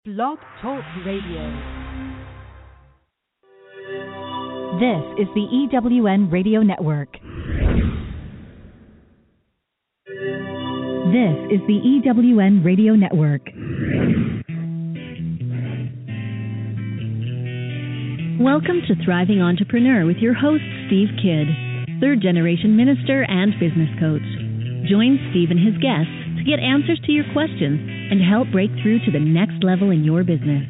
Blog Talk Radio. This is the EWN Radio Network. This is the EWN Radio Network. Welcome to Thriving Entrepreneur with your host, Steve Kidd, third-generation minister and business coach. Join Steve and his guests to get answers to your questions and help break through to the next level in your business.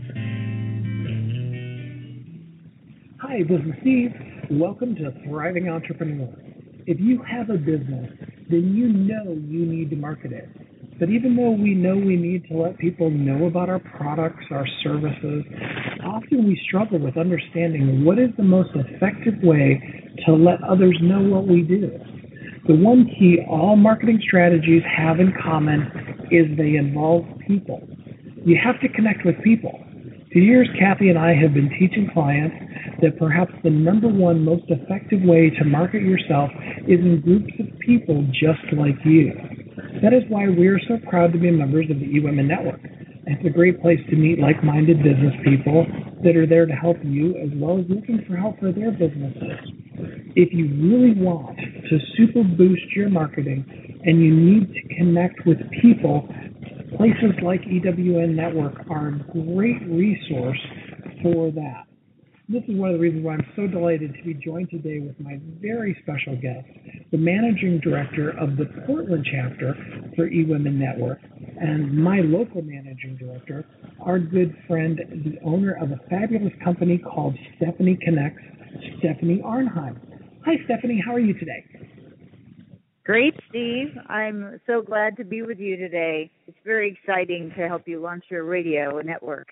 Hi, this is Steve. Welcome to Thriving Entrepreneur. If you have a business, then you know you need to market it. But even though we know we need to let people know about our products, our services, often we struggle with understanding what is the most effective way to let others know what we do. The one key all marketing strategies have in common is they involve people. You have to connect with people. For years, Kathy and I have been teaching clients that perhaps the number one most effective way to market yourself is in groups of people just like you. That is why we are so proud to be members of the eWomen Network. It's a great place to meet like-minded business people that are there to help you as well as looking for help for their businesses. If you really want to super boost your marketing and you need to connect with people, places like EWN Network are a great resource for that. This is one of the reasons why I'm so delighted to be joined today with my very special guest, the Managing Director of the Portland chapter for eWomen Network, and my local Managing Director, our good friend, the owner of a fabulous company called Stephanie Connects, Stephanie Arnheim. Hi, Stephanie. How are you today? Great, Steve. I'm so glad to be with you today. It's very exciting to help you launch your radio network.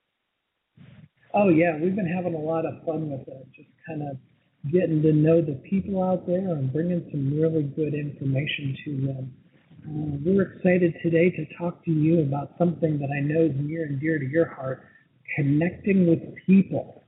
Oh, yeah. We've been having a lot of fun with it, just kind of getting to know the people out there and bringing some really good information to them. We're excited today to talk to you about something that I know is near and dear to your heart, connecting with people.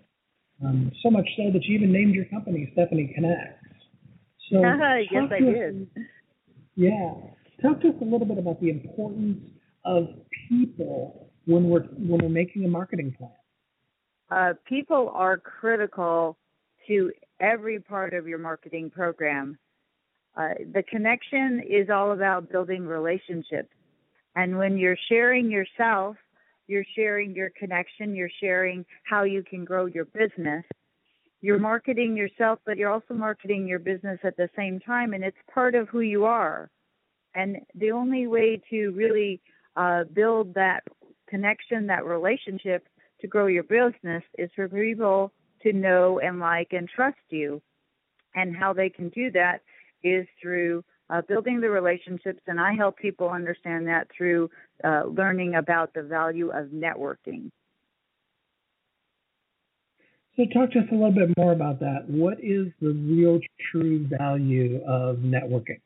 So much so that you even named your company Stephanie Connects. So yes, I did. Yeah. Talk to us a little bit about the importance of people when we're making a marketing plan. People are critical to every part of your marketing program. The connection is all about building relationships. And when you're sharing yourself, you're sharing your connection, you're sharing how you can grow your business. You're marketing yourself, but you're also marketing your business at the same time, and it's part of who you are. And the only way to really build that connection, that relationship to grow your business is for people to know and like and trust you. And how they can do that is through building the relationships, and I help people understand that through learning about the value of networking. So talk to us a little bit more about that. What is the real true value of networking?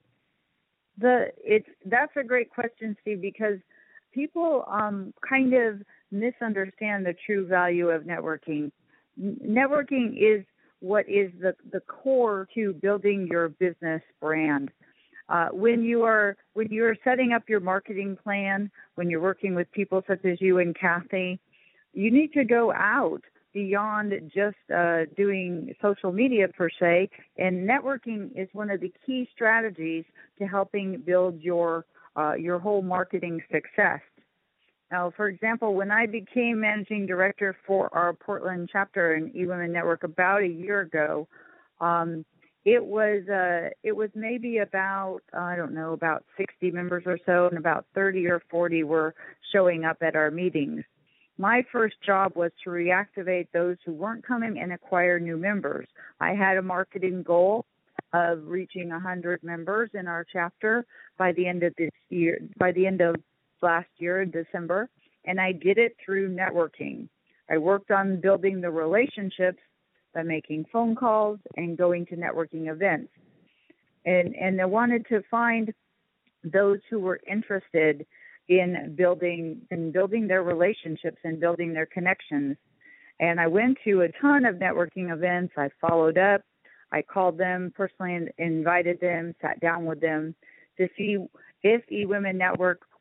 That's a great question, Steve, because people kind of misunderstand the true value of networking. Networking is what is the core to building your business brand. When you're setting up your marketing plan, when you're working with people such as you and Kathy, you need to go out beyond just doing social media per se, and networking is one of the key strategies to helping build your whole marketing success. Now, for example, when I became managing director for our Portland chapter in eWomen Network about a year ago, it was maybe about, about 60 members or so, and about 30 or 40 were showing up at our meetings. My first job was to reactivate those who weren't coming and acquire new members. I had a marketing goal of reaching 100 members in our chapter by the end of last year in December, and I did it through networking. I worked on building the relationships by making phone calls and going to networking events. And I wanted to find those who were interested in building their relationships and building their connections. And I went to a ton of networking events. I followed up. I called them personally and invited them, sat down with them to see if eWomen Network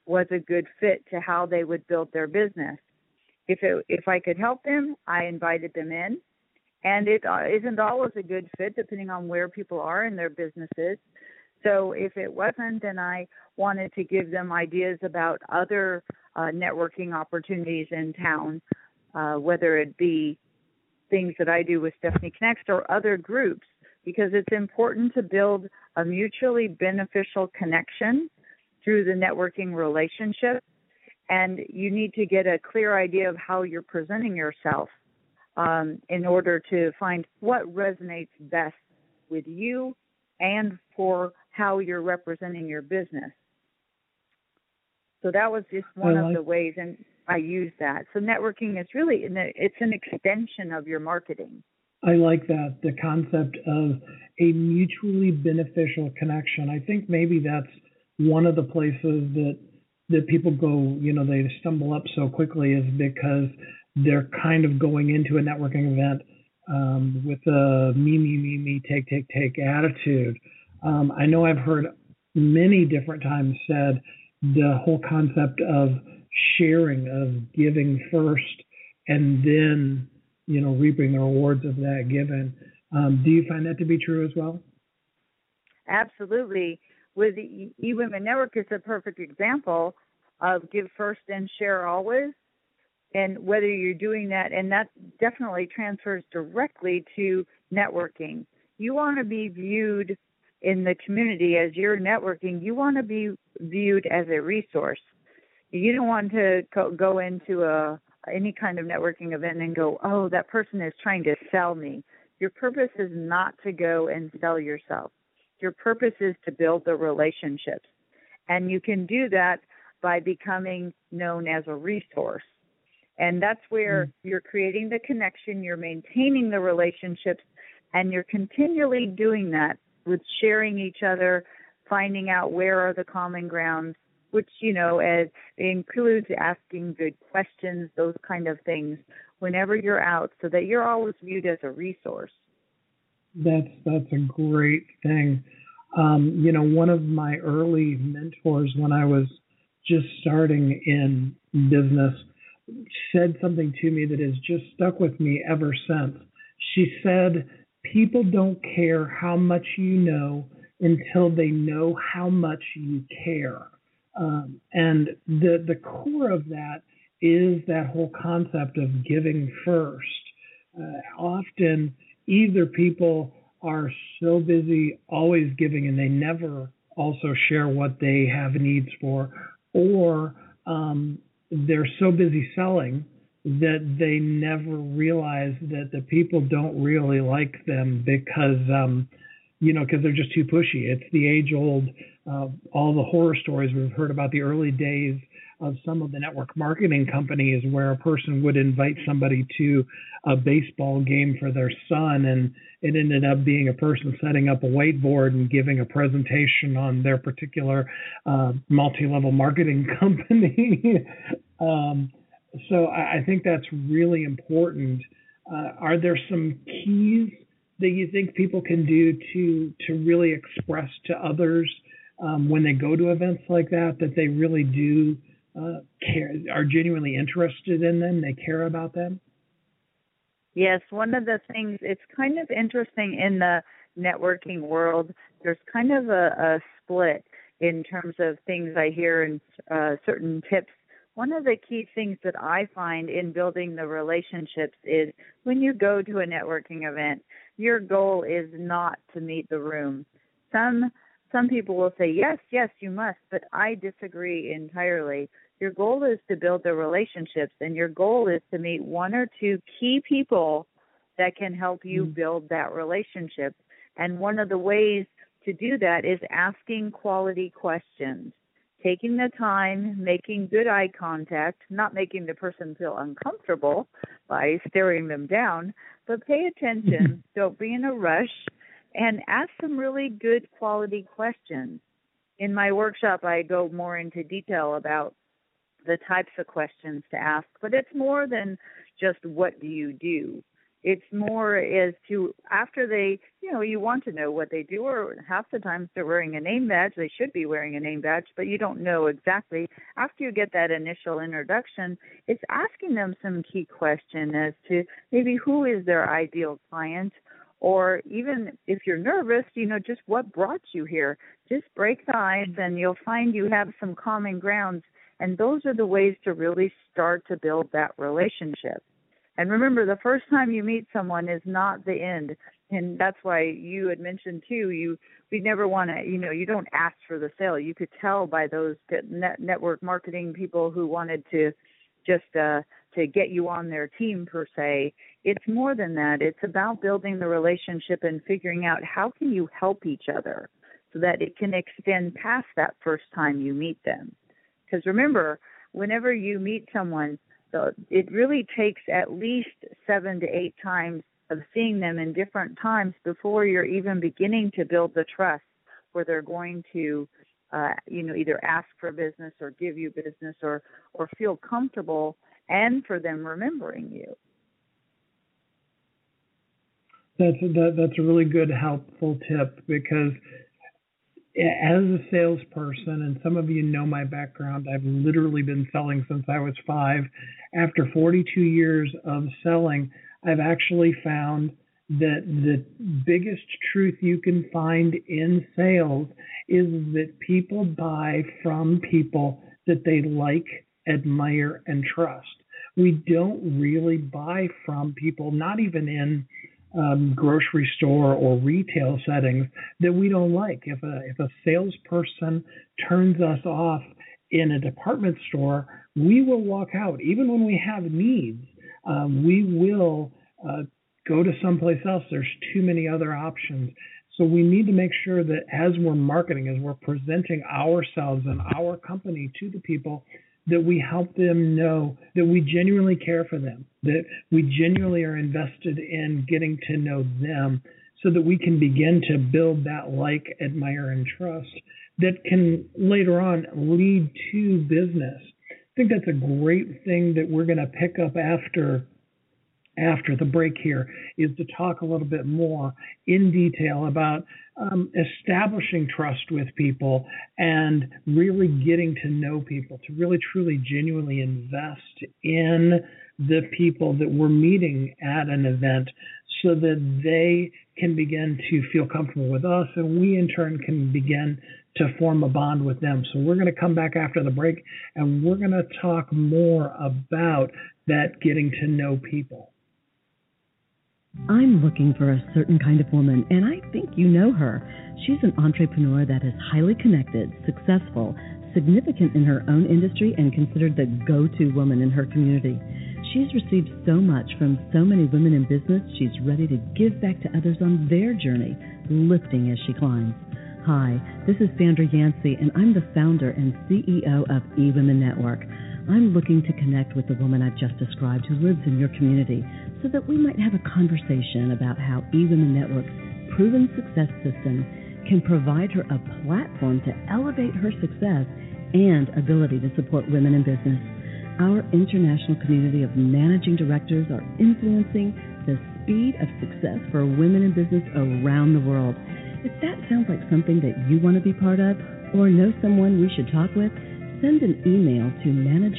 was a good fit to how they would build their business. If I could help them, I invited them in. And it isn't always a good fit depending on where people are in their businesses. So if it wasn't, then I wanted to give them ideas about other networking opportunities in town, whether it be things that I do with Stephanie Connects or other groups, because it's important to build a mutually beneficial connection through the networking relationship. And you need to get a clear idea of how you're presenting yourself in order to find what resonates best with you and for how you're representing your business. So that was just one of the ways, and I use that. So networking is really, it's an extension of your marketing. I like that, the concept of a mutually beneficial connection. I think maybe that's one of the places that people go, they stumble up so quickly is because they're kind of going into a networking event with a me, take attitude. I know I've heard many different times said the whole concept of sharing, of giving first, and then, reaping the rewards of that given. Do you find that to be true as well? Absolutely. With eWomen Network, it's a perfect example of give first and share always. And whether you're doing that, and that definitely transfers directly to networking. You want to be viewed in the community as you're networking. You want to be viewed as a resource. You don't want to go into any kind of networking event and go, oh, that person is trying to sell me. Your purpose is not to go and sell yourself. Your purpose is to build the relationships. And you can do that by becoming known as a resource. And that's where you're creating the connection, you're maintaining the relationships, and you're continually doing that with sharing each other, finding out where are the common grounds, which, it includes asking good questions, those kind of things, whenever you're out, so that you're always viewed as a resource. That's a great thing. One of my early mentors when I was just starting in business said something to me that has just stuck with me ever since. She said, people don't care how much you know until they know how much you care. And the core of that is that whole concept of giving first. Often, either people are so busy always giving and they never also share what they have needs for, or they're so busy selling that they never realize that the people don't really like them because they're just too pushy. It's the age-old, all the horror stories we've heard about the early days of some of the network marketing companies where a person would invite somebody to a baseball game for their son, and it ended up being a person setting up a whiteboard and giving a presentation on their particular multi-level marketing company. So I think that's really important. Are there some keys that you think people can do to really express to others when they go to events like that they really do care, are genuinely interested in them, they care about them? Yes, one of the things, it's kind of interesting in the networking world, there's kind of a split in terms of things I hear and certain tips. One of the key things that I find in building the relationships is when you go to a networking event, your goal is not to meet the room. Some people will say, yes, you must, but I disagree entirely. Your goal is to build the relationships, and your goal is to meet one or two key people that can help you build that relationship. And one of the ways to do that is asking quality questions, taking the time, making good eye contact, not making the person feel uncomfortable by staring them down, but pay attention, don't be in a rush, and ask some really good quality questions. In my workshop, I go more into detail about the types of questions to ask, but it's more than just what do you do. It's more as to after they, you want to know what they do, or half the times they're wearing a name badge. They should be wearing a name badge, but you don't know exactly. After you get that initial introduction, it's asking them some key question as to maybe who is their ideal client, or even if you're nervous, just what brought you here. Just break the ice and you'll find you have some common grounds. And those are the ways to really start to build that relationship. And remember, the first time you meet someone is not the end. And that's why you had mentioned, too, we never want to, you don't ask for the sale. You could tell by those network marketing people who wanted to just to get you on their team, per se. It's more than that. It's about building the relationship and figuring out how can you help each other so that it can extend past that first time you meet them. Because remember, whenever you meet someone, it really takes at least 7 to 8 times of seeing them in different times before you're even beginning to build the trust where they're going to, either ask for business or give you business or feel comfortable, and for them remembering you. That's a really good, helpful tip, because as a salesperson, and some of you know my background, I've literally been selling since I was 5. After 42 years of selling, I've actually found that the biggest truth you can find in sales is that people buy from people that they like, admire, and trust. We don't really buy from people, not even in grocery store or retail settings, that we don't like. If a salesperson turns us off in a department store, we will walk out. Even when we have needs, we will go to someplace else. There's too many other options. So we need to make sure that as we're marketing, as we're presenting ourselves and our company to the people, that we help them know that we genuinely care for them, that we genuinely are invested in getting to know them, so that we can begin to build that like, admire, and trust that can later on lead to business. I think that's a great thing that we're going to pick up after the break here, is to talk a little bit more in detail about establishing trust with people and really getting to know people, to really, truly, genuinely invest in the people that we're meeting at an event so that they can begin to feel comfortable with us, and we in turn can begin to form a bond with them. So we're going to come back after the break, and we're going to talk more about that getting to know people. I'm looking for a certain kind of woman, and I think you know her. She's an entrepreneur that is highly connected, successful, significant in her own industry, and considered the go-to woman in her community. She's received so much from so many women in business, she's ready to give back to others on their journey, lifting as she climbs. Hi, this is Sandra Yancey, and I'm the founder and CEO of eWomen Network. I'm looking to connect with the woman I've just described who lives in your community so that we might have a conversation about how eWomen Network's proven success system can provide her a platform to elevate her success and ability to support women in business. Our international community of managing directors are influencing the speed of success for women in business around the world. If that sounds like something that you want to be part of or know someone we should talk with, send an email to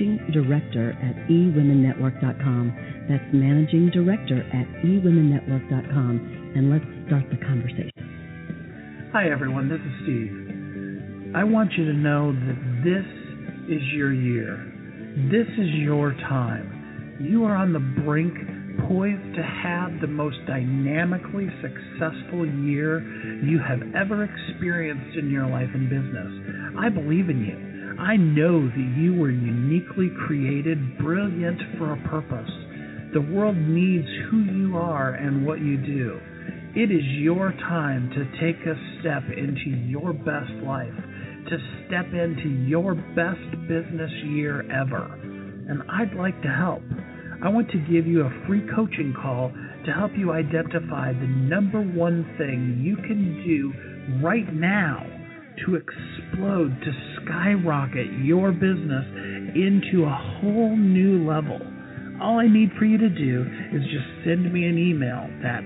managingdirector@ewomennetwork.com. That's managingdirector@ewomennetwork.com, and let's start the conversation. Hi, everyone. This is Steve. I want you to know that this is your year. This is your time. You are on the brink, poised to have the most dynamically successful year you have ever experienced in your life and business. I believe in you. I know that you were uniquely created, brilliant for a purpose. The world needs who you are and what you do. It is your time to take a step into your best life, to step into your best business year ever. And I'd like to help. I want to give you a free coaching call to help you identify the number one thing you can do right now to explode, to skyrocket your business into a whole new level. all I need for you to do is just send me an email. That's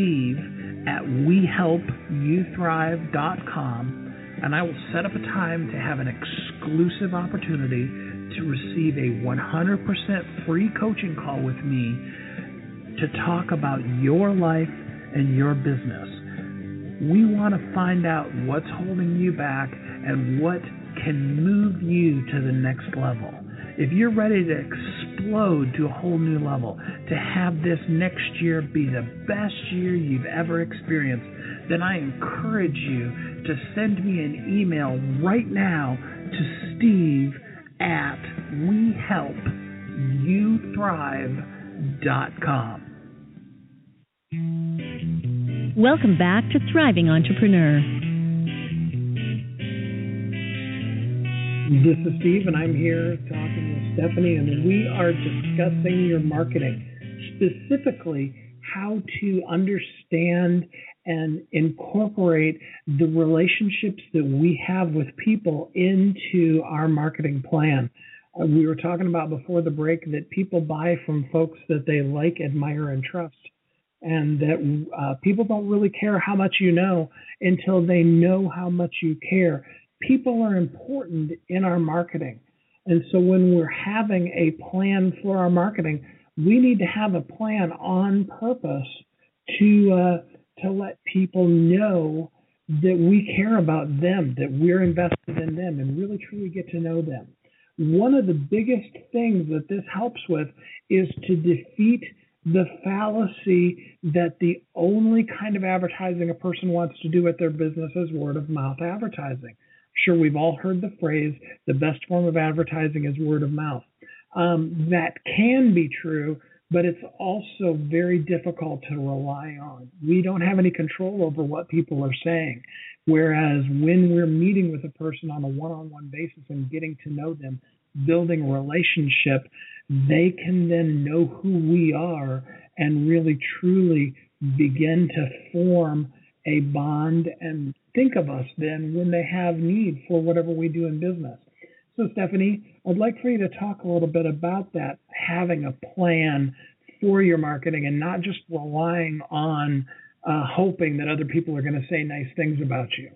steve@wehelpyouthrive.com, and I will set up a time to have an exclusive opportunity to receive a 100% free coaching call with me to talk about your life and your business. We want to find out what's holding you back and what can move you to the next level. If you're ready to explode to a whole new level, to have this next year be the best year you've ever experienced, then I encourage you to send me an email right now to steve@wehelpyouthrive.com. Welcome back to Thriving Entrepreneur. This is Steve, and I'm here talking with Stephanie, and we are discussing your marketing, specifically how to understand and incorporate the relationships that we have with people into our marketing plan. We were talking about before the break that people buy from folks that they like, admire, and trust, and that people don't really care how much you know until they know how much you care. People are important in our marketing. And so when we're having a plan for our marketing, we need to have a plan on purpose to let people know that we care about them, that we're invested in them, and really truly get to know them. One of the biggest things that this helps with is to defeat the fallacy that the only kind of advertising a person wants to do with their business is word of mouth advertising. Sure, we've all heard the phrase, the best form of advertising is word of mouth. That can be true, but it's also very difficult to rely on. We don't have any control over what people are saying. Whereas when we're meeting with a person on a one-on-one basis and getting to know them, building a relationship, they can then know who we are and really truly begin to form a bond and think of us then when they have need for whatever we do in business. So Stephanie, I'd like for you to talk a little bit about that, having a plan for your marketing and not just relying on hoping that other people are going to say nice things about you.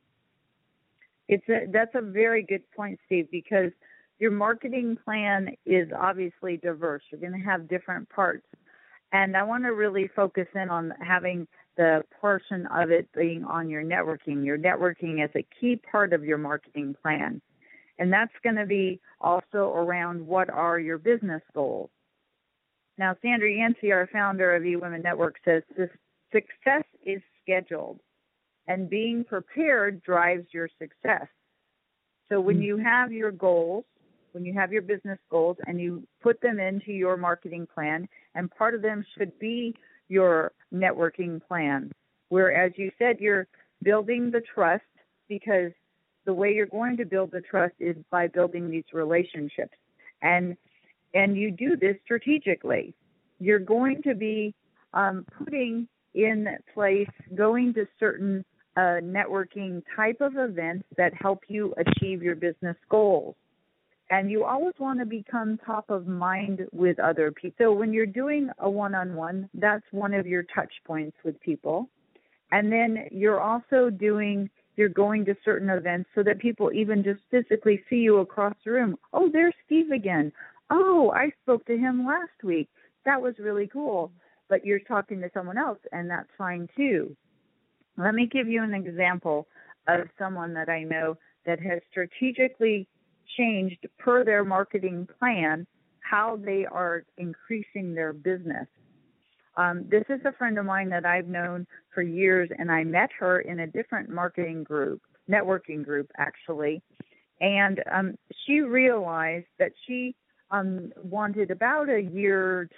That's a very good point, Steve, because your marketing plan is obviously diverse. You're going to have different parts. And I want to really focus in on having the portion of it being on your networking as a key part of your marketing plan. And that's going to be also around what are your business goals. Now, Sandra Yancey, our founder of eWomen Network, says this success is scheduled, and being prepared drives your success. So when you have your goals, when you have your business goals and you put them into your marketing plan, and part of them should be your networking plan, where, as you said, you're building the trust, because the way you're going to build the trust is by building these relationships. And you do this strategically. You're going to be putting in place, going to certain networking type of events that help you achieve your business goals. And you always want to become top of mind with other people. So when you're doing a one-on-one, that's one of your touch points with people. And then you're also you're going to certain events so that people even just physically see you across the room. Oh, there's Steve again. Oh, I spoke to him last week. That was really cool. But you're talking to someone else, and that's fine too. Let me give you an example of someone that I know that has strategically changed per their marketing plan how they are increasing their business. This is a friend of mine that I've known for years, and I met her in a different networking group actually, and she realized that she wanted about a year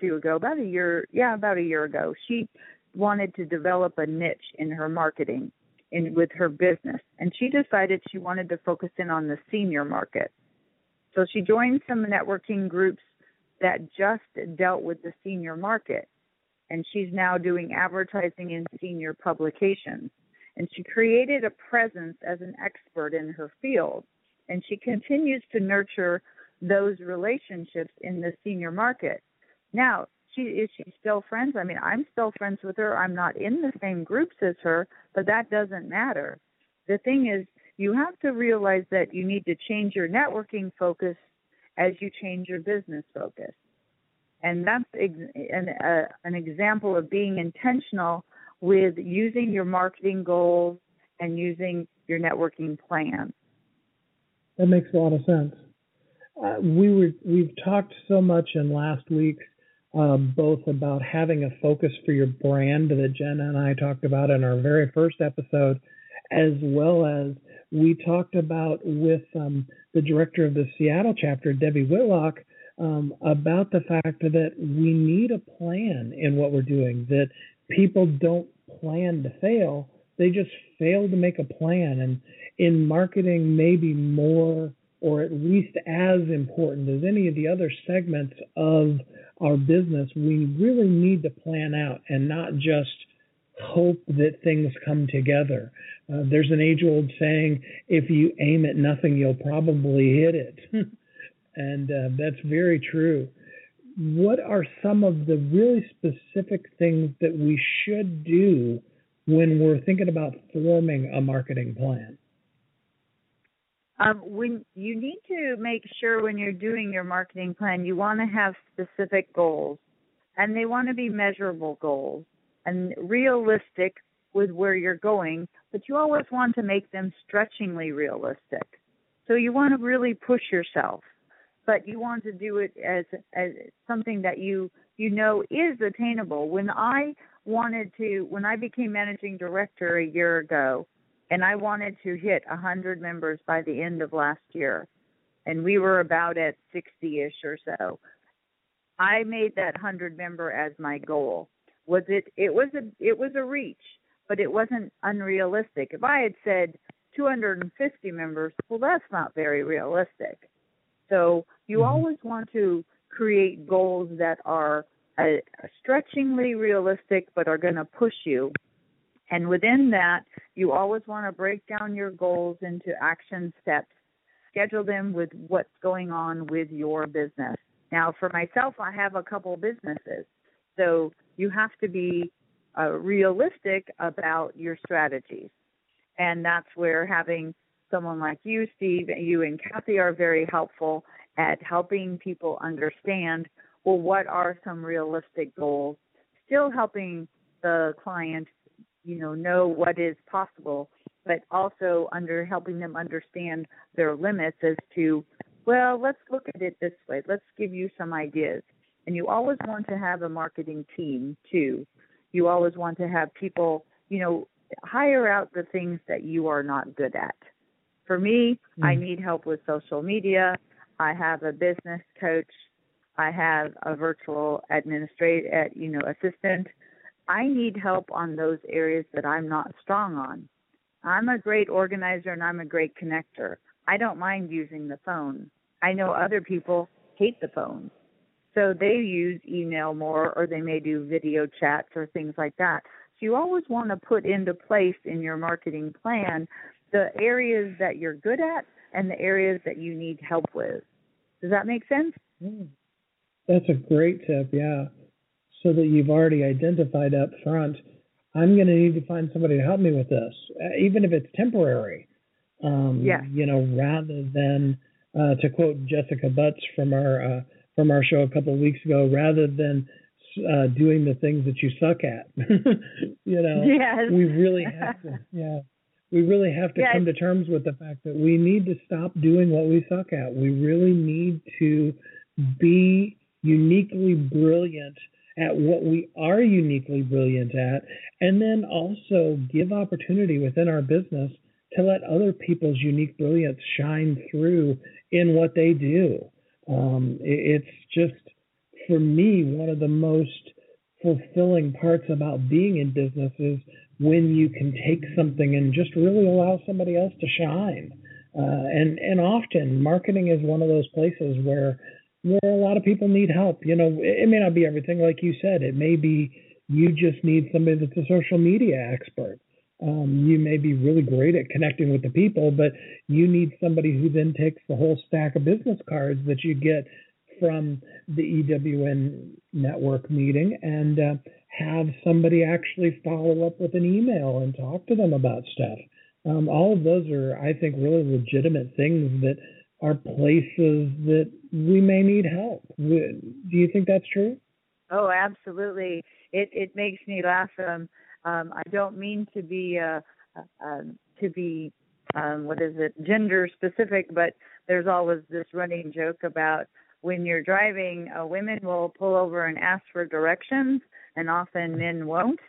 ago, she wanted to develop a niche in her marketing with her business, and she decided she wanted to focus in on the senior market. So she joined some networking groups that just dealt with the senior market, and she's now doing advertising in senior publications. And she created a presence as an expert in her field, and she continues to nurture those relationships in the senior market. Now, is she still friends? I mean, I'm still friends with her. I'm not in the same groups as her, but that doesn't matter. The thing is, you have to realize that you need to change your networking focus as you change your business focus. And that's an example of being intentional with using your marketing goals and using your networking plan. That makes a lot of sense. We've talked so much in last week's both about having a focus for your brand that Jen and I talked about in our very first episode, as well as we talked about with the director of the Seattle chapter, Debbie Whitlock, about the fact that we need a plan in what we're doing, that people don't plan to fail, they just fail to make a plan. And in marketing, maybe more or at least as important as any of the other segments of our business, we really need to plan out and not just hope that things come together. There's an age-old saying, if you aim at nothing, you'll probably hit it. And that's very true. What are some of the really specific things that we should do when we're thinking about forming a marketing plan? When you need to make sure when you're doing your marketing plan, you want to have specific goals, and they want to be measurable goals and realistic with where you're going, but you always want to make them stretchingly realistic. So you want to really push yourself, but you want to do it as something that you know is attainable. When I became managing director a year ago, and I wanted to hit 100 members by the end of last year, and we were about at 60-ish or so, I made that 100 member as my goal. It was a reach, but it wasn't unrealistic. If I had said 250 members, well, that's not very realistic. So you always want to create goals that are stretchingly realistic but are going to push you. And within that, you always want to break down your goals into action steps, schedule them with what's going on with your business. Now, for myself, I have a couple businesses. So you have to be realistic about your strategies. And that's where having someone like you, Steve, you and Kathy are very helpful at helping people understand, well, what are some realistic goals, still helping the client know what is possible, but also helping them understand their limits as to, well, let's look at it this way. Let's give you some ideas. And you always want to have a marketing team, too. You always want to have people, hire out the things that you are not good at. For me, I need help with social media. I have a business coach. I have a virtual assistant. I need help on those areas that I'm not strong on. I'm a great organizer and I'm a great connector. I don't mind using the phone. I know other people hate the phone. So they use email more, or they may do video chats or things like that. So you always want to put into place in your marketing plan the areas that you're good at and the areas that you need help with. Does that make sense? That's a great tip, yeah. So that you've already identified up front, I'm going to need to find somebody to help me with this, even if it's temporary. Rather than, to quote Jessica Butts from our show a couple of weeks ago, rather than doing the things that you suck at. Yes. We really have to. Yeah. We really have to come to terms with the fact that we need to stop doing what we suck at. We really need to be uniquely brilliant at what we are uniquely brilliant at, and then also give opportunity within our business to let other people's unique brilliance shine through in what they do. It's just, for me, one of the most fulfilling parts about being in business is when you can take something and just really allow somebody else to shine. And often marketing is one of those places where a lot of people need help. It may not be everything like you said. It may be you just need somebody that's a social media expert. You may be really great at connecting with the people, but you need somebody who then takes the whole stack of business cards that you get from the EWN network meeting and have somebody actually follow up with an email and talk to them about stuff. All of those are, I think, really legitimate things that are places that we may need help. Do you think that's true? Oh, absolutely. It makes me laugh. I don't mean to be gender specific, but there's always this running joke about when you're driving, women will pull over and ask for directions, and often men won't,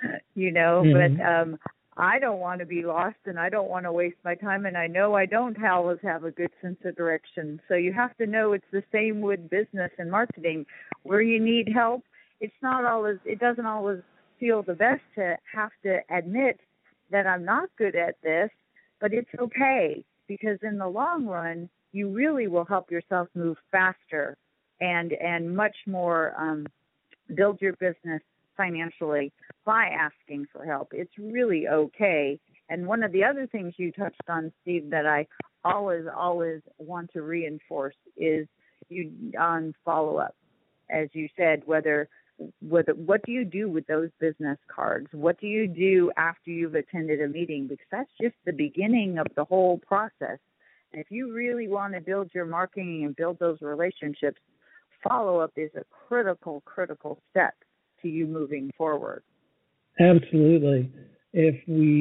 Mm-hmm. But I don't want to be lost, and I don't want to waste my time, and I know I don't always have a good sense of direction. So you have to know it's the same with business and marketing. Where you need help, it doesn't always feel the best to have to admit that I'm not good at this, but it's okay, because in the long run, you really will help yourself move faster and much more build your business financially by asking for help. It's really okay. And one of the other things you touched on, Steve, that I always want to reinforce is on follow-up. As you said, what do you do with those business cards? What do you do after you've attended a meeting? Because that's just the beginning of the whole process. And if you really want to build your marketing and build those relationships, follow-up is a critical step to you moving forward. Absolutely. If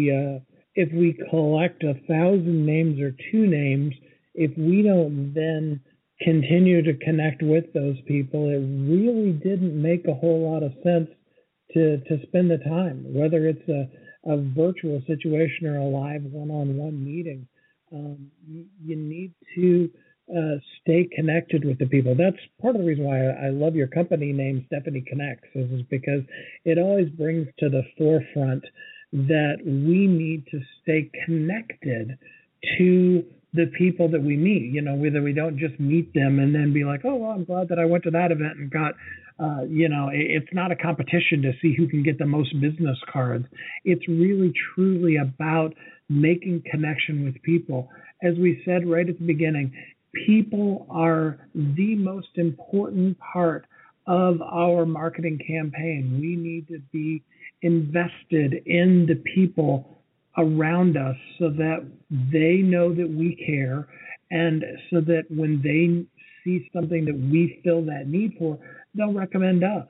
we collect 1,000 names or 2 names, if we don't then continue to connect with those people, it really didn't make a whole lot of sense to spend the time, whether it's a virtual situation or a live one-on-one meeting. You need to stay connected with the people. That's part of the reason why I love your company name, Stephanie Connects, is because it always brings to the forefront that we need to stay connected to the people that we meet, whether we don't just meet them and then be like, oh, well, I'm glad that I went to that event and got, it's not a competition to see who can get the most business cards. It's really, truly about making connection with people. As we said right at the beginning, people are the most important part of our marketing campaign. We need to be invested in the people around us so that they know that we care, and so that when they see something that we fill that need for, they'll recommend us.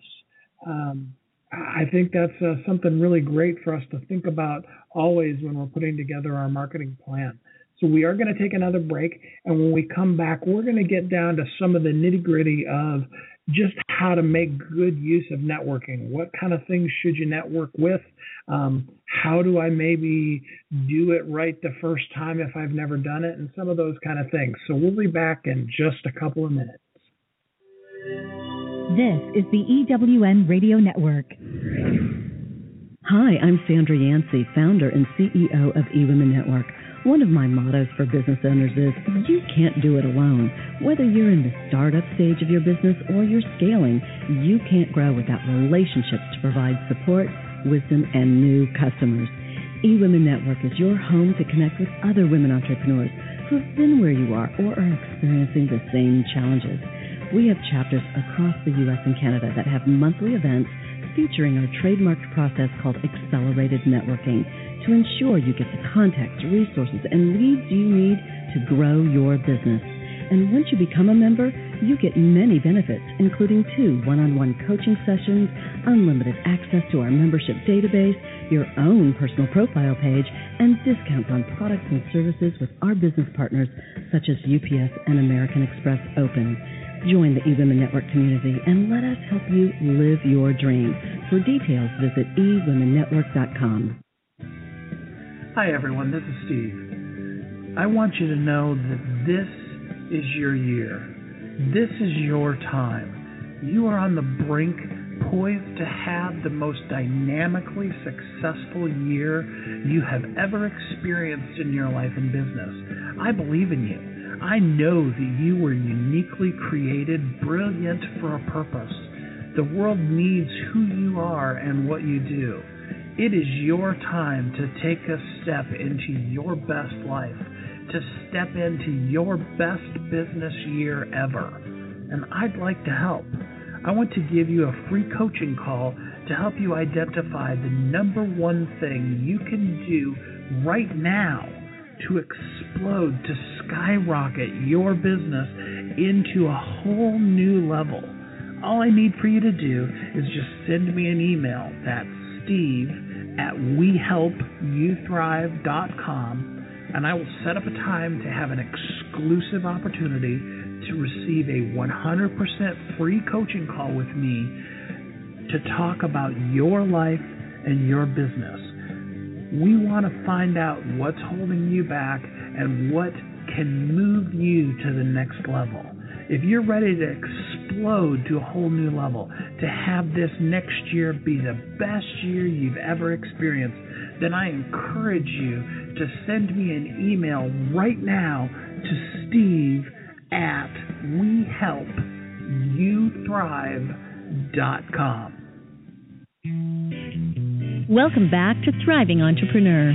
I think that's something really great for us to think about always when we're putting together our marketing plan. So we are going to take another break, and when we come back, we're going to get down to some of the nitty-gritty of just how to make good use of networking. What kind of things should you network with? How do I maybe do it right the first time if I've never done it? And some of those kind of things. So we'll be back in just a couple of minutes. This is the EWN Radio Network. Hi, I'm Sandra Yancey, founder and CEO of eWomen Network. One of my mottos for business owners is, you can't do it alone. Whether you're in the startup stage of your business or you're scaling, you can't grow without relationships to provide support, wisdom, and new customers. eWomen Network is your home to connect with other women entrepreneurs who have been where you are or are experiencing the same challenges. We have chapters across the U.S. and Canada that have monthly events featuring our trademarked process called Accelerated Networking to ensure you get the contacts, resources, and leads you need to grow your business. And once you become a member, you get many benefits, including 2 one-on-one coaching sessions, unlimited access to our membership database, your own personal profile page, and discounts on products and services with our business partners such as UPS and American Express Open. Join the eWomen Network community and let us help you live your dream. For details, visit eWomenNetwork.com. Hi, everyone. This is Steve. I want you to know that this is your year. This is your time. You are on the brink, poised to have the most dynamically successful year you have ever experienced in your life and business. I believe in you. I know that you were uniquely created, brilliant for a purpose. The world needs who you are and what you do. It is your time to take a step into your best life, to step into your best business year ever. and I'd like to help. I want to give you a free coaching call to help you identify the number one thing you can do right now to explode, to skyrocket your business into a whole new level. All I need for you to do is just send me an email. That's steve@wehelpyouthrive.com, and I will set up a time to have an exclusive opportunity to receive a 100% free coaching call with me to talk about your life and your business. We want to find out what's holding you back and what can move you to the next level. If you're ready to explode to a whole new level, to have this next year be the best year you've ever experienced, then I encourage you to send me an email right now to steve@wehelpyouthrive.com. Welcome back to Thriving Entrepreneur.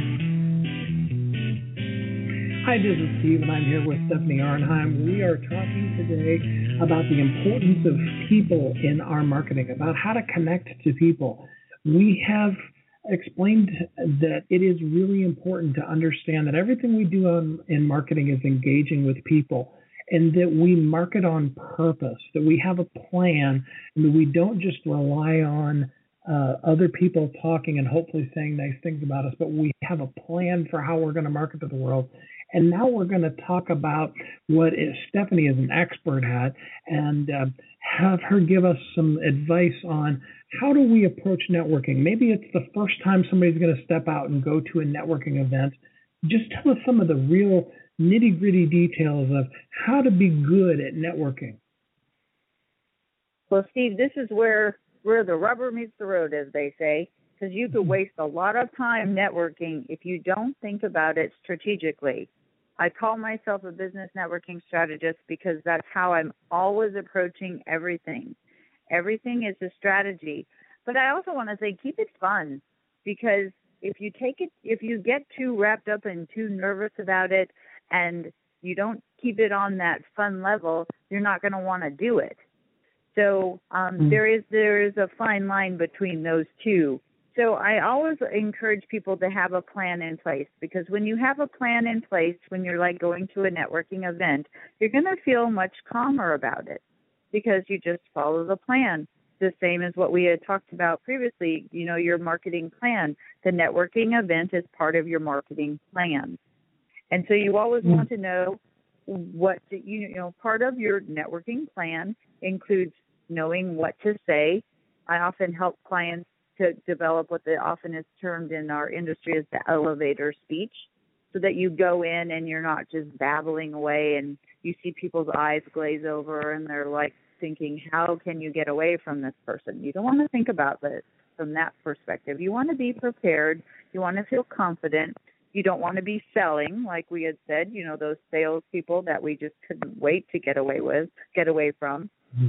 Hi, this is Steve, and I'm here with Stephanie Arnheim. We are talking today about the importance of people in our marketing, about how to connect to people. We have explained that it is really important to understand that everything we do in marketing is engaging with people, and that we market on purpose, that we have a plan, and that we don't just rely on other people talking and hopefully saying nice things about us, but we have a plan for how we're going to market to the world. And now we're going to talk about what Stephanie is an expert at, and have her give us some advice on how do we approach networking. Maybe it's the first time somebody's going to step out and go to a networking event. Just tell us some of the real nitty-gritty details of how to be good at networking. Well, Steve, this is where the rubber meets the road, as they say, because you could waste a lot of time networking if you don't think about it strategically. I call myself a business networking strategist because that's how I'm always approaching everything. Everything is a strategy. But I also want to say keep it fun, because if you get too wrapped up and too nervous about it and you don't keep it on that fun level, you're not going to want to do it. So there is a fine line between those two. So I always encourage people to have a plan in place, because when you have a plan in place, when you're like going to a networking event, you're going to feel much calmer about it because you just follow the plan. The same as what we had talked about previously, your marketing plan. The networking event is part of your marketing plan. And so you always want to know what, part of your networking plan includes knowing what to say. I often help clients to develop what often is termed in our industry as the elevator speech, so that you go in and you're not just babbling away and you see people's eyes glaze over and they're like thinking, how can you get away from this person? You don't want to think about it from that perspective. You want to be prepared. You want to feel confident. You don't want to be selling, like we had said, those salespeople that we just couldn't wait to get away from.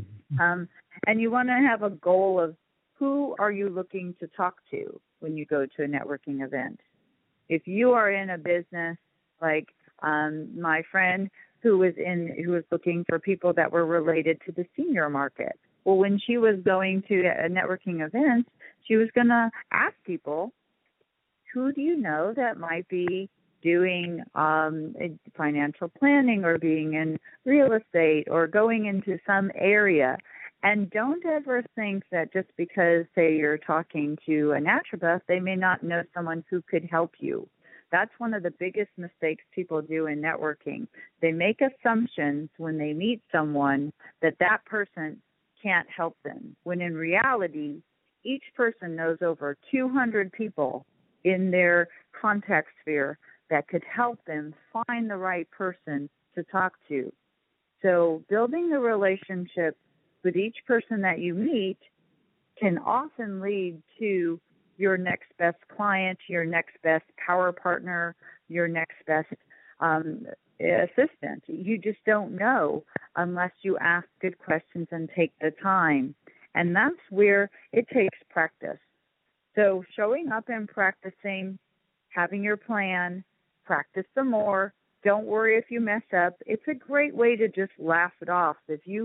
And you want to have a goal of who are you looking to talk to when you go to a networking event. If you are in a business like my friend who was looking for people that were related to the senior market. Well, when she was going to a networking event, she was going to ask people, who do you know that might be doing financial planning or being in real estate or going into some area? And don't ever think that just because, say, you're talking to a naturopath, they may not know someone who could help you. That's one of the biggest mistakes people do in networking. They make assumptions when they meet someone that person can't help them, when in reality, each person knows over 200 people in their contact sphere that could help them find the right person to talk to. So building the relationship with each person that you meet can often lead to your next best client, your next best power partner, your next best assistant. You just don't know unless you ask good questions and take the time. And that's where it takes practice. So showing up and practicing, having your plan, practice some more. Don't worry if you mess up. It's a great way to just laugh it off. If you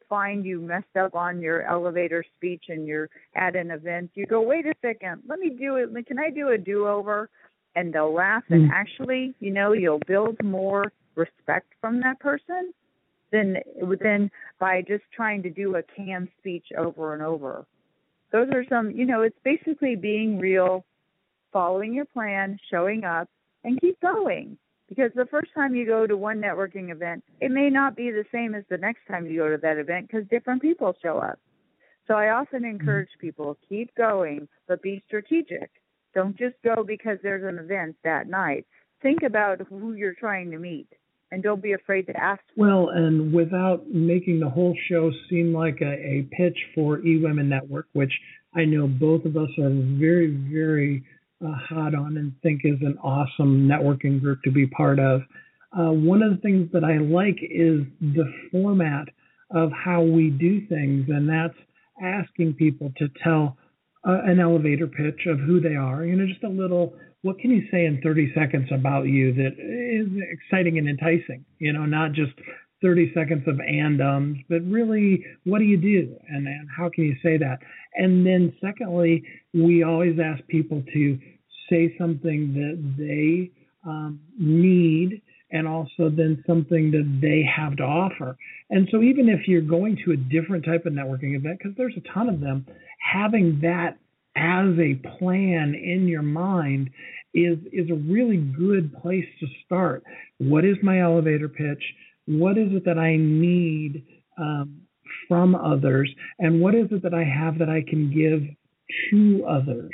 find you messed up on your elevator speech and you're at an event, you go, wait a second, let me do it. Can I do a do-over? And they'll laugh. And actually, you'll build more respect from that person than by just trying to do a canned speech over and over. Those are some, it's basically being real, following your plan, showing up, and keep going. Because the first time you go to one networking event, it may not be the same as the next time you go to that event because different people show up. So I often encourage people, keep going, but be strategic. Don't just go because there's an event that night. Think about who you're trying to meet, and don't be afraid to ask. Well, and without making the whole show seem like a pitch for eWomen Network, which I know both of us are very, very hot on and think is an awesome networking group to be part of. One of the things that I like is the format of how we do things, and that's asking people to tell an elevator pitch of who they are. Just a little, what can you say in 30 seconds about you that is exciting and enticing? Not just 30 seconds of and-ums, but really, what do you do? And how can you say that? And then secondly, we always ask people to say something that they need and also then something that they have to offer. And so even if you're going to a different type of networking event, because there's a ton of them, having that as a plan in your mind is a really good place to start. What is my elevator pitch? What is it that I need from others? And what is it that I have that I can give to others?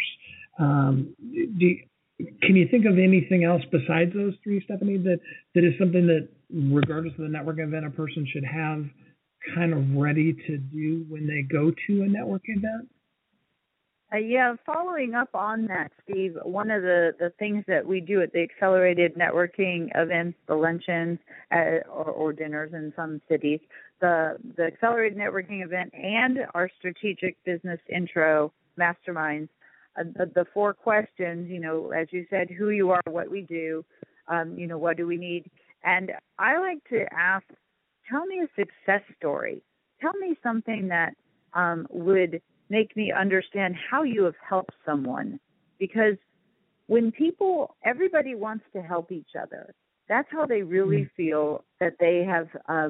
Can you think of anything else besides those three, Stephanie, that is something that, regardless of the networking event, a person should have kind of ready to do when they go to a networking event? Following up on that, Steve, one of the things that we do at the accelerated networking events, the luncheons or dinners in some cities, the accelerated networking event and our strategic business intro masterminds, the 4 questions, as you said, who you are, what we do, what do we need? And I like to ask, tell me a success story. Tell me something that would make me understand how you have helped someone. Because when everybody wants to help each other, that's how they really feel that they have,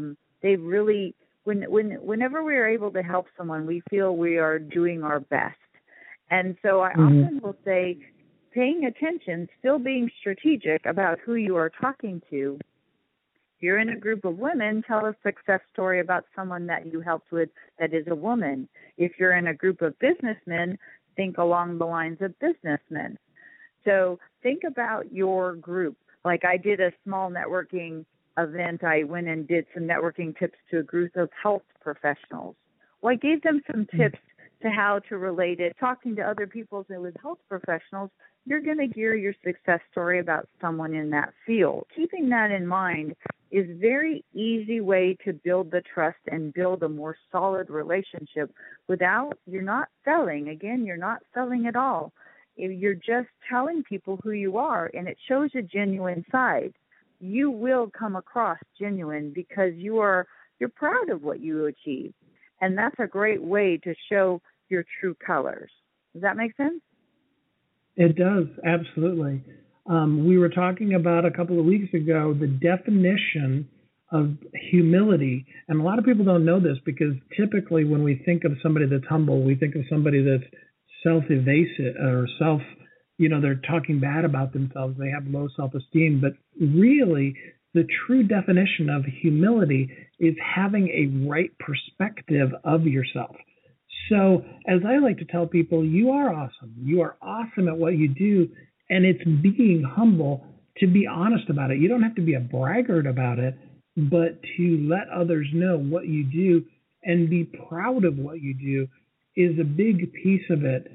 whenever we are able to help someone, we feel we are doing our best. And so I often will say, paying attention, still being strategic about who you are talking to. If you're in a group of women, tell a success story about someone that you helped with that is a woman. If you're in a group of businessmen, think along the lines of businessmen. So think about your group. Like I did a small networking event. I went and did some networking tips to a group of health professionals. Well, I gave them some tips to how to relate it. Talking to other people with health professionals, you're going to gear your success story about someone in that field. Keeping that in mind is a very easy way to build the trust and build a more solid relationship you're not selling. Again, you're not selling at all. You're just telling people who you are, and it shows a genuine side. You will come across genuine because you're proud of what you achieved. And that's a great way to show your true colors. Does that make sense? It does, absolutely. We were talking about a couple of weeks ago the definition of humility. And a lot of people don't know this because typically when we think of somebody that's humble, we think of somebody that's self-evasive or they're talking bad about themselves. They have low self-esteem. But really, the true definition of humility is having a right perspective of yourself. So as I like to tell people, you are awesome. You are awesome at what you do, and it's being humble to be honest about it. You don't have to be a braggart about it, but to let others know what you do and be proud of what you do is a big piece of it.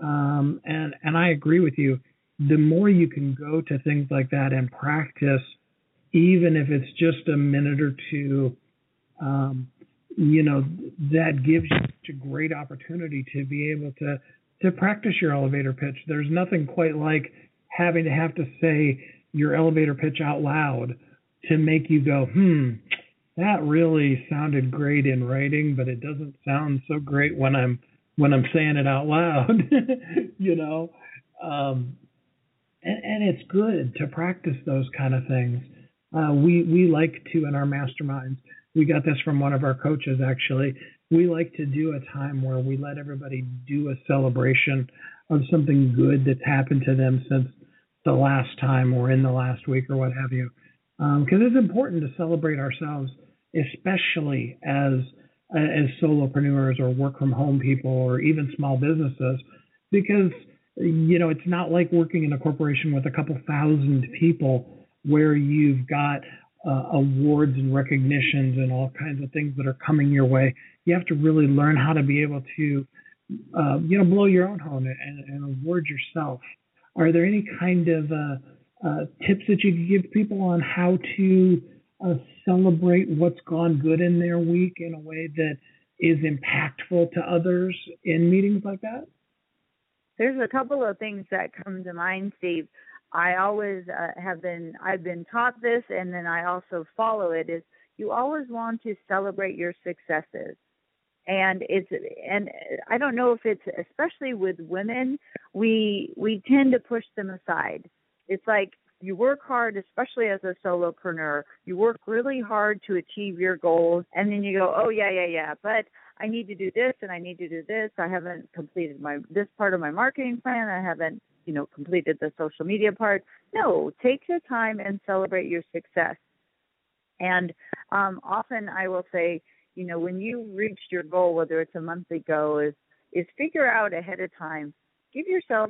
And I agree with you. The more you can go to things like that and practice, even if it's just a minute or two, that gives you such a great opportunity to be able to practice your elevator pitch. There's nothing quite like having to say your elevator pitch out loud to make you go, that really sounded great in writing, but it doesn't sound so great when I'm saying it out loud, you know. Um, and it's good to practice those kind of things. We like to in our masterminds. We got this from one of our coaches actually. We like to do a time where we let everybody do a celebration of something good that's happened to them since the last time or in the last week or what have you. Because it's important to celebrate ourselves, especially as solopreneurs or work from home people or even small businesses, because it's not like working in a corporation with a couple thousand people where you've got awards and recognitions and all kinds of things that are coming your way. You have to really learn how to be able to, blow your own horn and award yourself. Are there any kind of tips that you could give people on how to celebrate what's gone good in their week in a way that is impactful to others in meetings like that? There's a couple of things that come to mind, Steve. I always I've been taught this, and then I also follow it, is you always want to celebrate your successes. And I don't know if it's, especially with women, we tend to push them aside. It's like you work hard, especially as a solopreneur, you work really hard to achieve your goals, and then you go, oh, yeah, but I need to do this and I need to do this. I haven't completed this part of my marketing plan. I haven't, completed the social media part. No, take your time and celebrate your success. And often I will say, when you reached your goal, whether it's a monthly goal, is figure out ahead of time, give yourself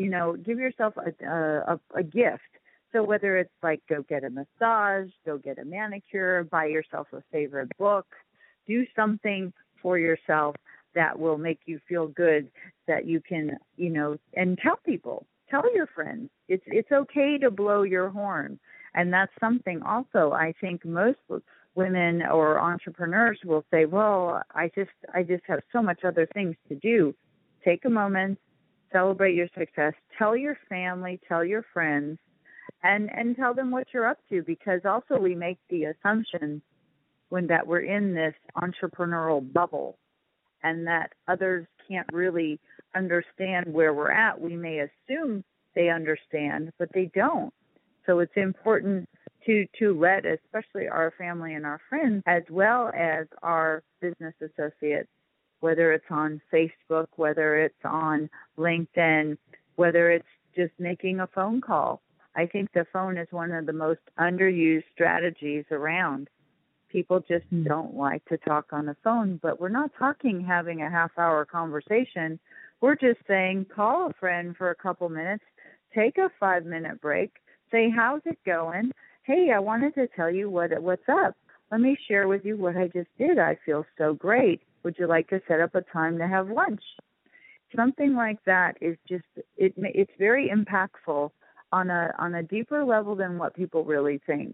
a gift. So whether it's like go get a massage, go get a manicure, buy yourself a favorite book, do something for yourself that will make you feel good, that you can, and tell your friends. It's okay to blow your horn. And that's something also I think most women or entrepreneurs will say, well, I just have so much other things to do. Take a moment, celebrate your success, tell your family, tell your friends, and tell them what you're up to, because also we make the assumption that we're in this entrepreneurial bubble and that others can't really understand where we're at. We may assume they understand, but they don't. So it's important to let, especially our family and our friends, as well as our business associates, whether it's on Facebook, whether it's on LinkedIn, whether it's just making a phone call. I think the phone is one of the most underused strategies around. People just don't like to talk on the phone, but we're not having a half-hour conversation. We're just saying, call a friend for a couple minutes, take a 5-minute break, say, how's it going? Hey, I wanted to tell you what's up. Let me share with you what I just did. I feel so great. Would you like to set up a time to have lunch? Something like that is just, it's very impactful on a deeper level than what people really think.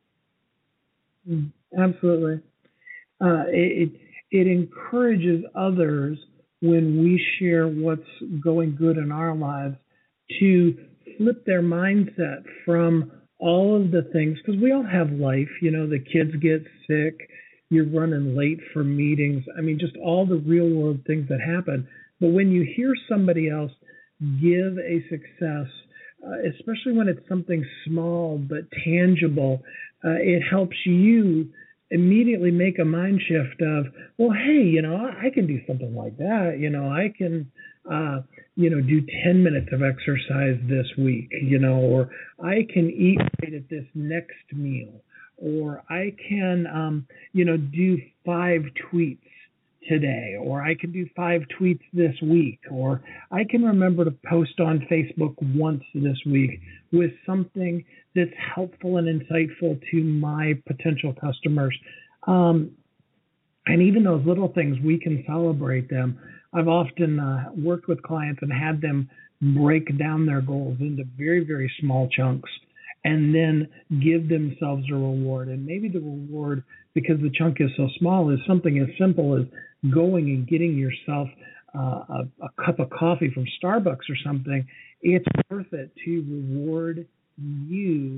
Absolutely. It encourages others when we share what's going good in our lives to flip their mindset from all of the things, because we all have life, the kids get sick, you're running late for meetings. I mean, just all the real world things that happen. But when you hear somebody else give a success, especially when it's something small but tangible, it helps you immediately make a mind shift of, well, hey, I can do something like that. I can, do 10 minutes of exercise this week, or I can eat right at this next meal, or I can, do 5 tweets today, or I can do 5 tweets this week, or I can remember to post on Facebook once this week with something that's helpful and insightful to my potential customers. And even those little things, we can celebrate them. I've often worked with clients and had them break down their goals into very, very small chunks and then give themselves a reward. And maybe the reward, because the chunk is so small, is something as simple as going and getting yourself a cup of coffee from Starbucks or something. It's worth it to reward you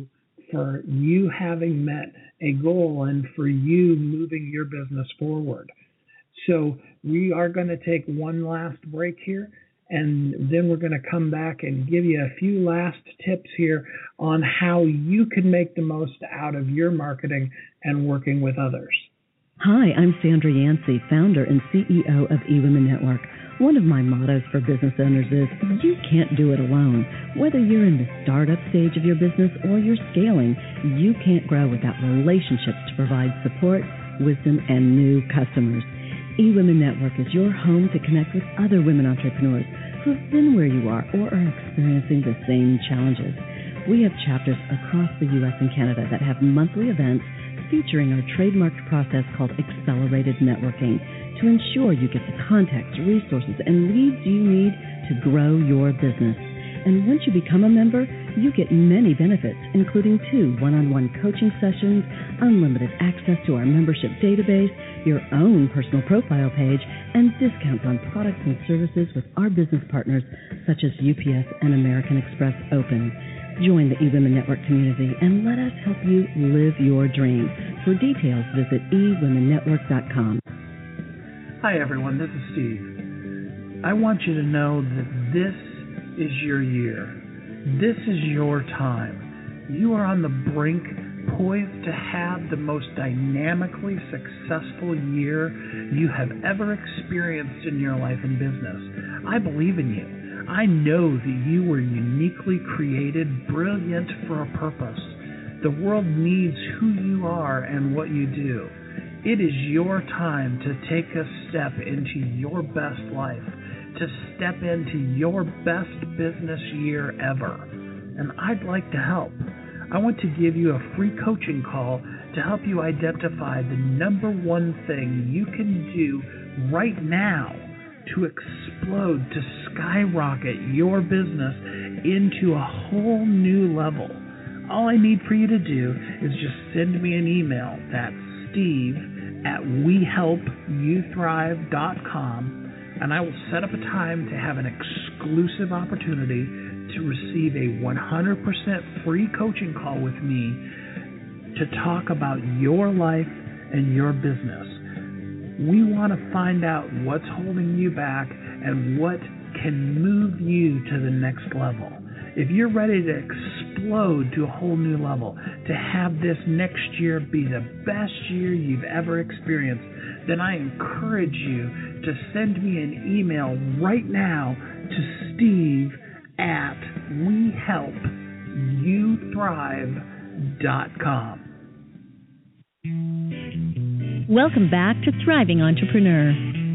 for you having met a goal and for you moving your business forward. So we are going to take one last break here, and then we're going to come back and give you a few last tips here on how you can make the most out of your marketing and working with others. Hi, I'm Sandra Yancey, founder and CEO of eWomen Network. One of my mottos for business owners is, you can't do it alone. Whether you're in the startup stage of your business or you're scaling, you can't grow without relationships to provide support, wisdom, and new customers. eWomen Network is your home to connect with other women entrepreneurs who have been where you are or are experiencing the same challenges. We have chapters across the U.S. and Canada that have monthly events featuring our trademarked process called Accelerated Networking to ensure you get the contacts, resources, and leads you need to grow your business. And once you become a member, you get many benefits, including 2 one-on-one coaching sessions, unlimited access to our membership database, your own personal profile page, and discounts on products and services with our business partners such as UPS and American Express Open. Join the eWomen Network community and let us help you live your dream. For details, visit eWomenNetwork.com. Hi, everyone. This is Steve. I want you to know that this is your year. This is your time. You are on the brink, poised to have the most dynamically successful year you have ever experienced in your life and business. I believe in you. I know that you were uniquely created, brilliant for a purpose. The world needs who you are and what you do. It is your time to take a step into your best life, to step into your best business year ever. And I'd like to help. I want to give you a free coaching call to help you identify the number one thing you can do right now to explode, to skyrocket your business into a whole new level. All I need for you to do is just send me an email. That's steve@wehelpyouthrive.com, and I will set up a time to have an exclusive opportunity to receive a 100% free coaching call with me to talk about your life and your business. We want to find out what's holding you back and what can move you to the next level. If you're ready to explode to a whole new level, to have this next year be the best year you've ever experienced, then I encourage you to send me an email right now to steve@wehelpyouthrive.com. Welcome back to Thriving Entrepreneur.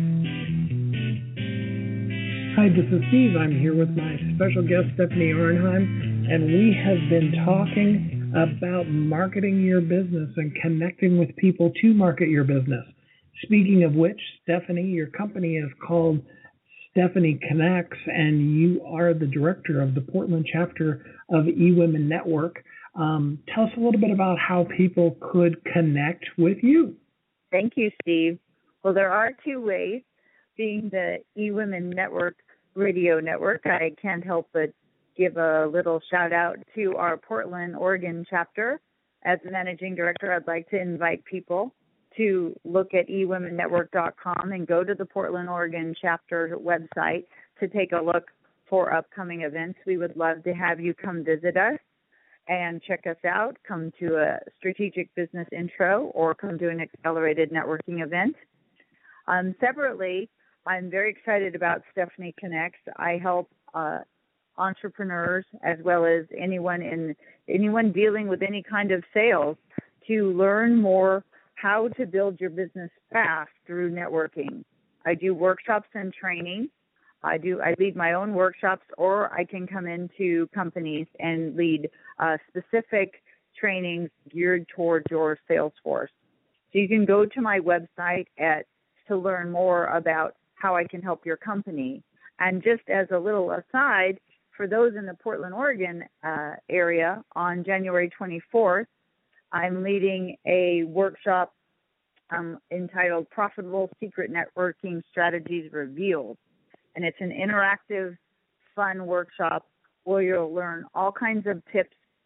Hi, this is Steve. I'm here with my special guest, Stephanie Arnheim, and we have been talking about marketing your business and connecting with people to market your business. Speaking of which, Stephanie, your company is called Stephanie Connects, and you are the director of the Portland chapter of eWomen Network. Tell us a little bit about how people could connect with you. Thank you, Steve. Well, there are 2 ways. Being the eWomen Network radio network, I can't help but give a little shout out to our Portland, Oregon chapter. As the managing director, I'd like to invite people to look at eWomenNetwork.com and go to the Portland, Oregon chapter website to take a look for upcoming events. We would love to have you come visit us and check us out, come to a strategic business intro, or come to an accelerated networking event. Separately, I'm very excited about Stephanie Connects. I help entrepreneurs as well as anyone dealing with any kind of sales to learn more how to build your business fast through networking. I do workshops and training. I lead my own workshops, or I can come into companies and lead specific trainings geared towards your sales force. So you can go to my website to learn more about how I can help your company. And just as a little aside, for those in the Portland, Oregon area, on January 24th, I'm leading a workshop entitled Profitable Secret Networking Strategies Revealed. And it's an interactive, fun workshop where you'll learn all kinds of tips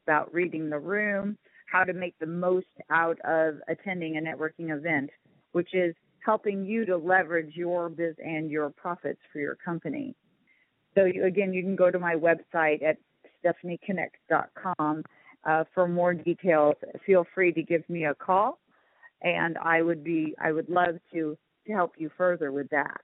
about reading the room, how to make the most out of attending a networking event, which is helping you to leverage your biz and your profits for your company. So again, you can go to my website at stephanieconnects.com for more details. Feel free to give me a call, and I would love to help you further with that.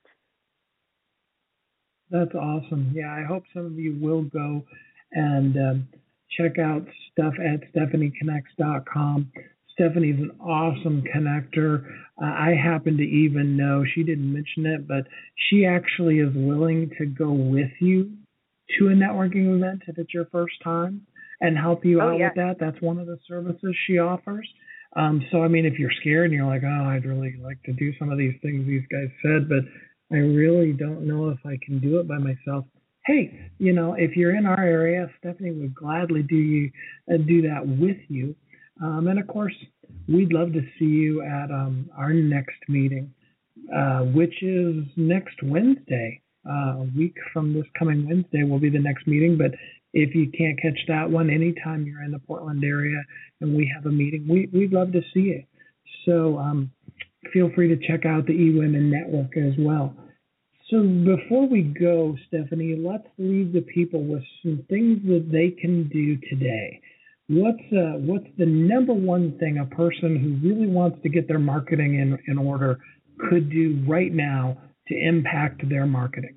That's awesome. Yeah, I hope some of you will go and check out stuff at stephanieconnects.com. Stephanie's an awesome connector. I happen to even know, she didn't mention it, but she actually is willing to go with you to a networking event if it's your first time and help you out with that. That's one of the services she offers. So, I mean, if you're scared and you're like, oh, I'd really like to do some of these things these guys said, but I really don't know if I can do it by myself. Hey, if you're in our area, Stephanie would gladly do that with you. And of course, we'd love to see you at our next meeting, which is next Wednesday. A week from this coming Wednesday will be the next meeting. But if you can't catch that one, anytime you're in the Portland area and we have a meeting, we'd love to see you. So feel free to check out the eWomen Network as well. So before we go, Stephanie, let's leave the people with some things that they can do today. What's the number one thing a person who really wants to get their marketing in order could do right now to impact their marketing?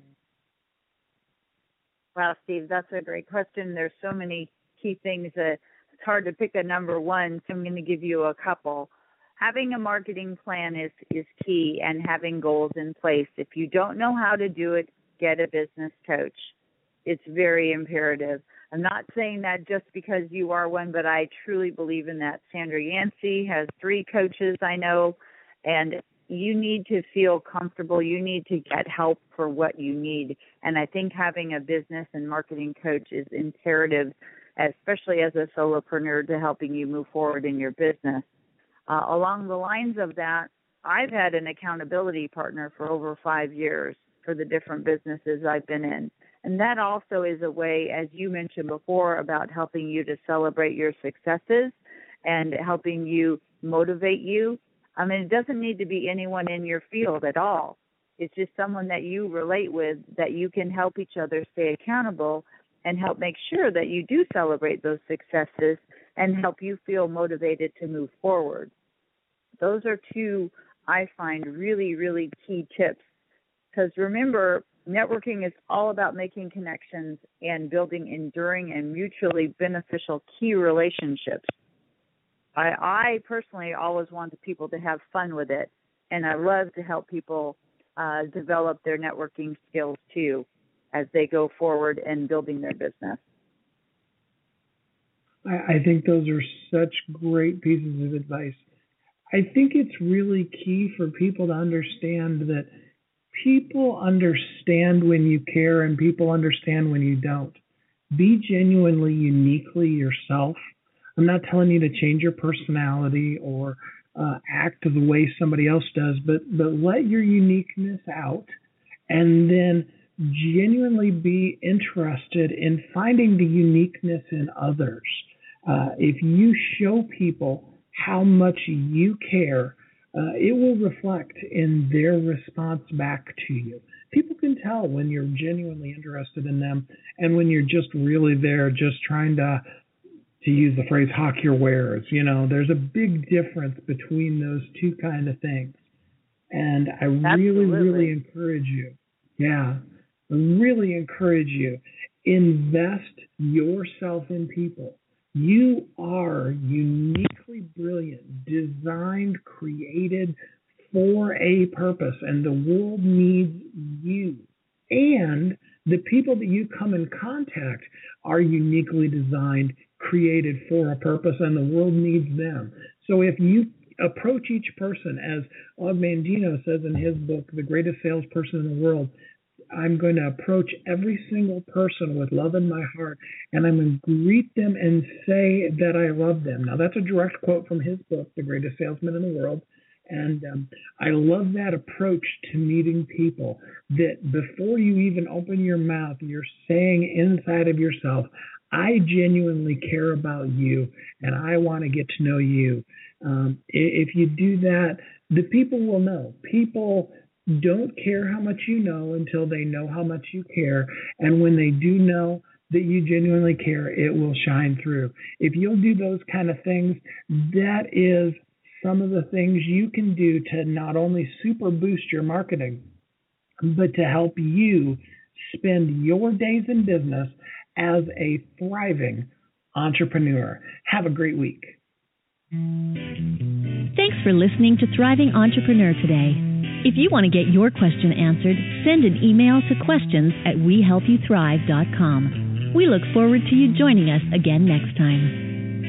Wow, Steve, that's a great question. There's so many key things that it's hard to pick a number one, so I'm going to give you a couple. Having a marketing plan is key, and having goals in place. If you don't know how to do it, get a business coach. It's very imperative. I'm not saying that just because you are one, but I truly believe in that. Sandra Yancey has 3 coaches I know, and you need to feel comfortable. You need to get help for what you need. And I think having a business and marketing coach is imperative, especially as a solopreneur, to helping you move forward in your business. Along the lines of that, I've had an accountability partner for over 5 years for the different businesses I've been in. And that also is a way, as you mentioned before, about helping you to celebrate your successes and helping you motivate you. I mean, it doesn't need to be anyone in your field at all. It's just someone that you relate with, that you can help each other stay accountable and help make sure that you do celebrate those successes and help you feel motivated to move forward. Those are 2 I find really, really key tips. Because remember, networking is all about making connections and building enduring and mutually beneficial key relationships. I personally always want people to have fun with it, and I love to help people develop their networking skills too as they go forward in building their business. I think those are such great pieces of advice. I think it's really key for people to understand that people understand when you care and people understand when you don't. Be genuinely, uniquely yourself. I'm not telling you to change your personality or act the way somebody else does, but let your uniqueness out and then genuinely be interested in finding the uniqueness in others. If you show people how much you care, it will reflect in their response back to you. People can tell when you're genuinely interested in them and when you're just really there, just trying to use the phrase, hawk your wares. There's a big difference between those 2 kind of things. And I really encourage you. Yeah, I really encourage you. Invest yourself in people. You are uniquely brilliant, designed, created for a purpose, and the world needs you. And the people that you come in contact are uniquely designed, created for a purpose, and the world needs them. So if you approach each person, as Og Mandino says in his book, The Greatest Salesperson in the World, I'm going to approach every single person with love in my heart, and I'm going to greet them and say that I love them. Now, that's a direct quote from his book, The Greatest Salesman in the World. And I love that approach to meeting people, that before you even open your mouth, you're saying inside of yourself, I genuinely care about you, and I want to get to know you. If you do that, the people will know. People don't care how much you know until they know how much you care. And when they do know that you genuinely care, it will shine through. If you'll do those kind of things, that is some of the things you can do to not only super boost your marketing, but to help you spend your days in business as a thriving entrepreneur. Have a great week. Thanks for listening to Thriving Entrepreneur today. If you want to get your question answered, send an email to questions@wehelpyouthrive.com. We look forward to you joining us again next time.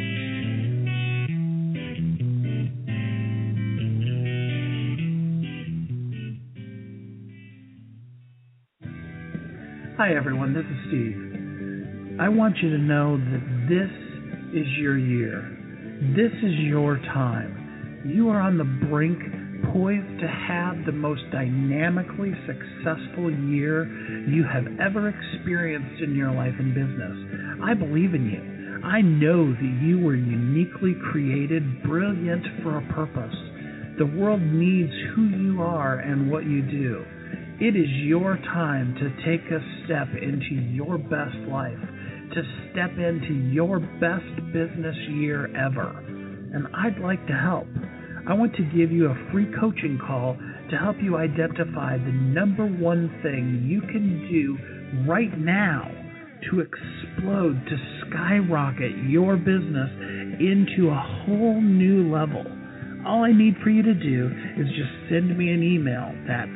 Hi everyone, this is Steve. I want you to know that this is your year. This is your time. You are on the brink, poised to have the most dynamically successful year you have ever experienced in your life and business. I believe in you. I know that you were uniquely created, brilliant for a purpose. The world needs who you are and what you do. It is your time to take a step into your best life, to step into your best business year ever. And I'd like to help. I want to give you a free coaching call to help you identify the number one thing you can do right now to explode, to skyrocket your business into a whole new level. All I need for you to do is just send me an email. That's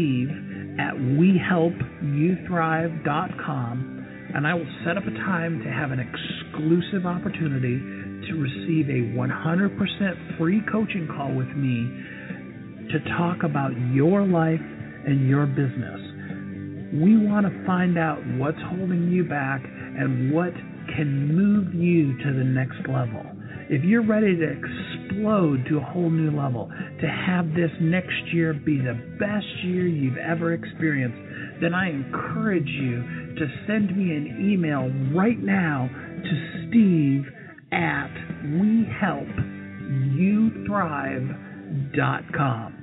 steve@wehelpyouthrive.com, and I will set up a time to have an exclusive opportunity to receive a 100% free coaching call with me to talk about your life and your business. We want to find out what's holding you back and what can move you to the next level. If you're ready to explode to a whole new level, to have this next year be the best year you've ever experienced, then I encourage you to send me an email right now to steve@wehelpyouthrive.com.